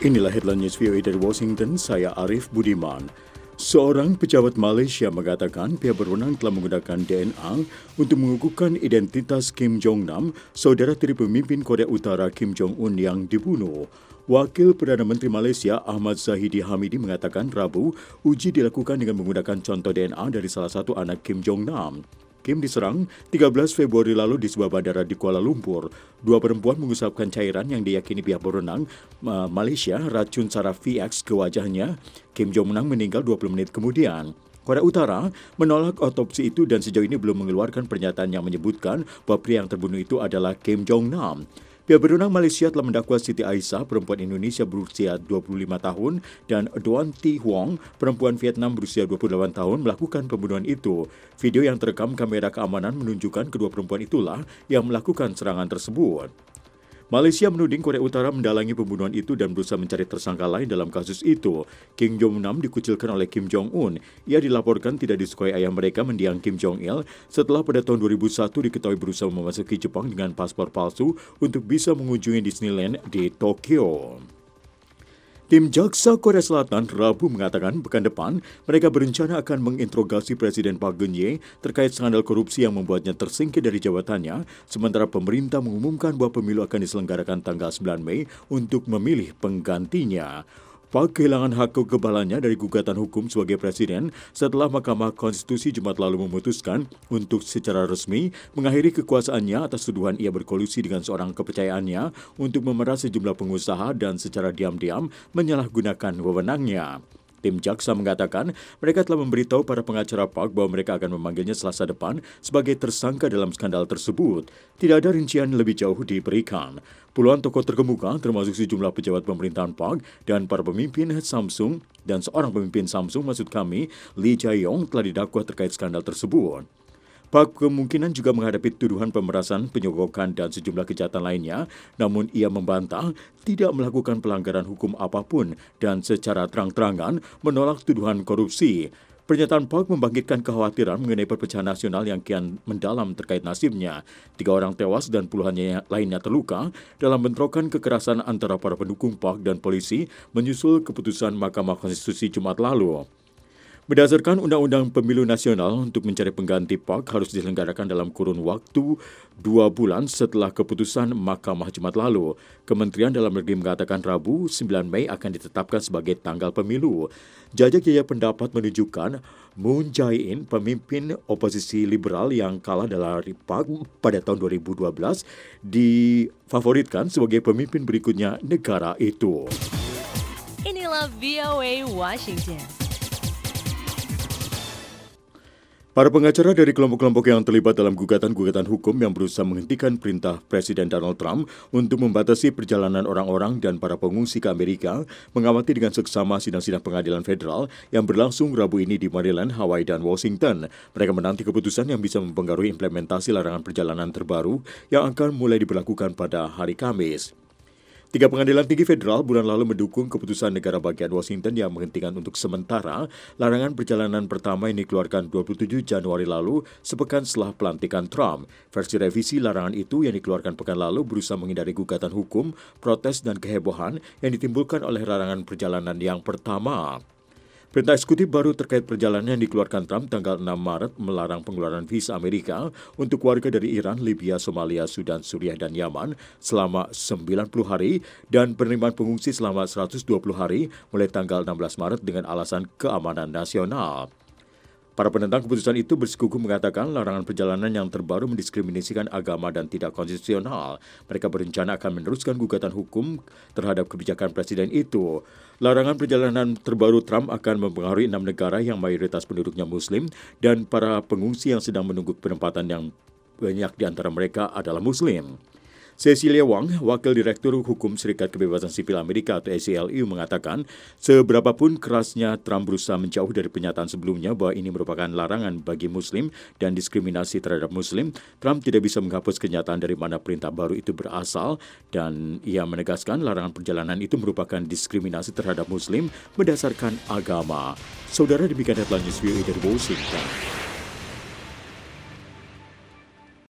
Inilah headline news VOA dari Washington, saya Arif Budiman. Seorang pejabat Malaysia mengatakan pihak berwenang telah menggunakan DNA untuk mengukuhkan identitas Kim Jong-nam, saudara tiri pemimpin Korea Utara Kim Jong-un yang dibunuh. Wakil Perdana Menteri Malaysia Ahmad Zahidi Hamidi mengatakan Rabu, uji dilakukan dengan menggunakan contoh DNA dari salah satu anak Kim Jong-nam. Kim diserang 13 Februari lalu di sebuah bandara di Kuala Lumpur. Dua perempuan mengusapkan cairan yang diyakini pihak berwenang Malaysia racun saraf VX ke wajahnya. Kim Jong-nam meninggal 20 menit kemudian. Korea Utara menolak otopsi itu dan sejauh ini belum mengeluarkan pernyataan yang menyebutkan bahwa pria yang terbunuh itu adalah Kim Jong-nam. Pihak berwenang Malaysia telah mendakwa Siti Aisyah, perempuan Indonesia berusia 25 tahun, dan Doan Thi Huong, perempuan Vietnam berusia 28 tahun, melakukan pembunuhan itu. Video yang terekam kamera keamanan menunjukkan kedua perempuan itulah yang melakukan serangan tersebut. Malaysia menuding Korea Utara mendalangi pembunuhan itu dan berusaha mencari tersangka lain dalam kasus itu. Kim Jong-nam dikucilkan oleh Kim Jong-un. Ia dilaporkan tidak disukai ayah mereka mendiang Kim Jong-il setelah pada tahun 2001 diketahui berusaha memasuki Jepang dengan paspor palsu untuk bisa mengunjungi Disneyland di Tokyo. Tim Jaksa Korea Selatan Rabu mengatakan pekan depan mereka berencana akan menginterogasi Presiden Park Geun-hye terkait skandal korupsi yang membuatnya tersingkir dari jabatannya, sementara pemerintah mengumumkan bahwa pemilu akan diselenggarakan tanggal 9 Mei untuk memilih penggantinya. Park kehilangan hak kekebalannya dari gugatan hukum sebagai presiden setelah Mahkamah Konstitusi Jumat lalu memutuskan untuk secara resmi mengakhiri kekuasaannya atas tuduhan ia berkolusi dengan seorang kepercayaannya untuk memeras sejumlah pengusaha dan secara diam-diam menyalahgunakan wewenangnya. Tim jaksa mengatakan mereka telah memberitahu para pengacara Park bahwa mereka akan memanggilnya Selasa depan sebagai tersangka dalam skandal tersebut. Tidak ada rincian lebih jauh diberikan. Puluhan tokoh terkemuka termasuk sejumlah pejabat pemerintahan Park dan para pemimpin Samsung dan seorang pemimpin Samsung maksud kami, Lee Jae-yong telah didakwa terkait skandal tersebut. Park kemungkinan juga menghadapi tuduhan pemerasan, penyogokan, dan sejumlah kejahatan lainnya, namun ia membantah tidak melakukan pelanggaran hukum apapun dan secara terang-terangan menolak tuduhan korupsi. Pernyataan Park membangkitkan kekhawatiran mengenai perpecahan nasional yang kian mendalam terkait nasibnya. 3 orang tewas dan puluhan lainnya terluka dalam bentrokan kekerasan antara para pendukung Park dan polisi menyusul keputusan Mahkamah Konstitusi Jumat lalu. Berdasarkan Undang-Undang Pemilu Nasional, untuk mencari pengganti Park harus diselenggarakan dalam kurun waktu 2 bulan setelah keputusan Mahkamah Jumat lalu. Kementerian Dalam Negeri mengatakan Rabu 9 Mei akan ditetapkan sebagai tanggal pemilu. Jajak-jajak pendapat menunjukkan Moon Jae-in, pemimpin oposisi liberal yang kalah dari Park pada tahun 2012, difavoritkan sebagai pemimpin berikutnya negara itu. Inilah VOA Washington. Para pengacara dari kelompok-kelompok yang terlibat dalam gugatan-gugatan hukum yang berusaha menghentikan perintah Presiden Donald Trump untuk membatasi perjalanan orang-orang dan para pengungsi ke Amerika mengamati dengan seksama sidang-sidang pengadilan federal yang berlangsung Rabu ini di Maryland, Hawaii, dan Washington. Mereka menanti keputusan yang bisa mempengaruhi implementasi larangan perjalanan terbaru yang akan mulai diberlakukan pada hari Kamis. 3 pengadilan tinggi federal bulan lalu mendukung keputusan negara bagian Washington yang menghentikan untuk sementara larangan perjalanan pertama yang dikeluarkan 27 Januari lalu sepekan setelah pelantikan Trump. Versi revisi larangan itu yang dikeluarkan pekan lalu berusaha menghindari gugatan hukum, protes, dan kehebohan yang ditimbulkan oleh larangan perjalanan yang pertama. Perintah eksekutif baru terkait perjalanan yang dikeluarkan Trump tanggal 6 Maret melarang pengeluaran visa Amerika untuk warga dari Iran, Libya, Somalia, Sudan, Suriah, dan Yaman selama 90 hari dan penerimaan pengungsi selama 120 hari mulai tanggal 16 Maret dengan alasan keamanan nasional. Para penentang keputusan itu bersikukuh mengatakan larangan perjalanan yang terbaru mendiskriminasikan agama dan tidak konstitusional. Mereka berencana akan meneruskan gugatan hukum terhadap kebijakan presiden itu. Larangan perjalanan terbaru Trump akan mempengaruhi 6 negara yang mayoritas penduduknya Muslim dan para pengungsi yang sedang menunggu penempatan yang banyak di antara mereka adalah Muslim. Cecilia Wang, Wakil Direktur Hukum Serikat Kebebasan Sipil Amerika atau ACLU mengatakan, seberapapun kerasnya Trump berusaha menjauh dari pernyataan sebelumnya bahwa ini merupakan larangan bagi Muslim dan diskriminasi terhadap Muslim, Trump tidak bisa menghapus kenyataan dari mana perintah baru itu berasal dan ia menegaskan larangan perjalanan itu merupakan diskriminasi terhadap Muslim berdasarkan agama. Saudara, demikian headline news VOA dari Washington.